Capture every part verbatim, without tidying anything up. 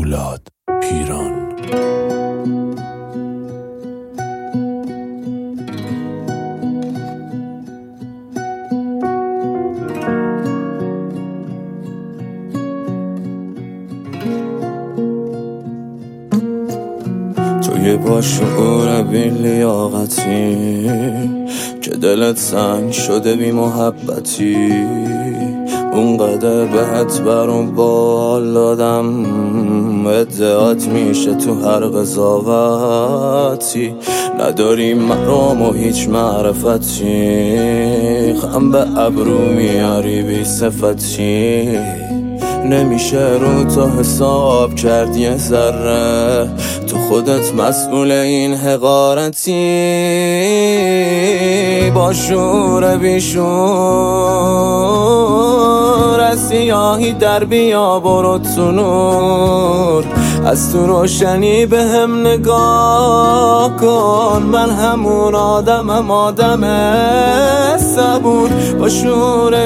اولاد پیران. توی با شعور بی لیاقتی که دلت سنگ شده بی محبتی، اونقدر بهت برام بال دادم، ادعات میشه تو هر قضاوتی، نداری مرام و هیچ معرفتی، خم به ابرو میاری بی صفتی، نمیشه رو تو حساب کردی یه ذره، تو خودت مسئول این حقارتی، با شعور بیشور از سیاهی در بیا برو تو نور، از تو روشنی به هم نگاه کن، من همون آدمم آدم صبور، با شعور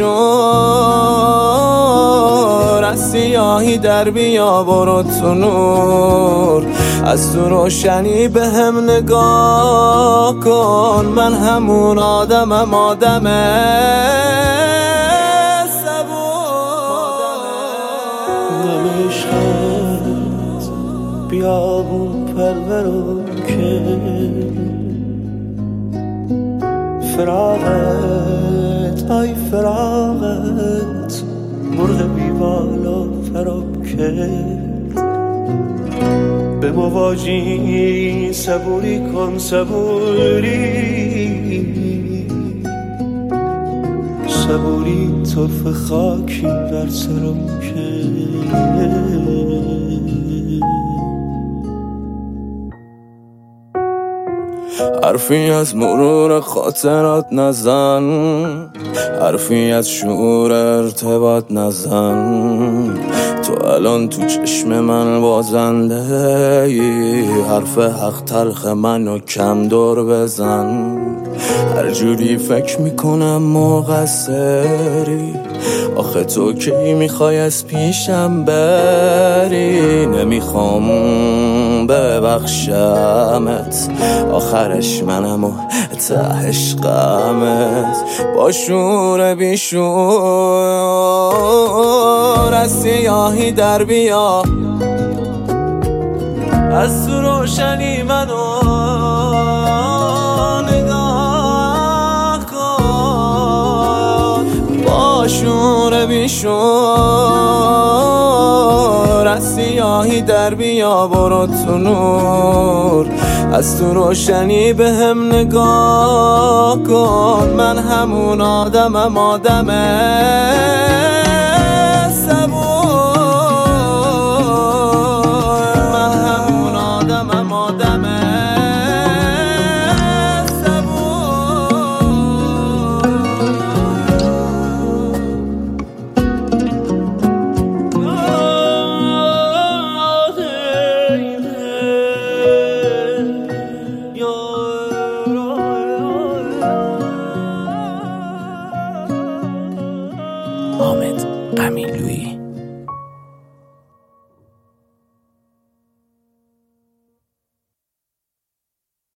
بیشور از سیاهی در بیا برو تو نور، از تو روشنی به هم نگاه کن، من همون آدمم آدم نمیشد بیابون پرورم که فراغت ای فراغت مرغ بیوالا فراب کرد، به مواجی صبوری کن صبوری صبوری طرف خاکی بر سرم کرد. حرفی از مرور خاطرات نزن، حرفی از شعور ارتباط نزن، تو الان تو چشم من بازنده ای، حرف حق تلخ منو کم دور بزن، هر جوری فکر میکنم مقصری، آخه تو کی میخوای از پیشم بری، نمیخوام ببخشمت، آخرش منم و تهش غمت، با شعور بیشور از سیاهی در بیا، از تو روشنی منو نگاه کن، با شعور بیشور از سیاهی در بیا برو تو نور، از تو روشنی به هم نگاه کن، من همون آدمم آدم صبور، من همون آدمم آدم حامد قمیل.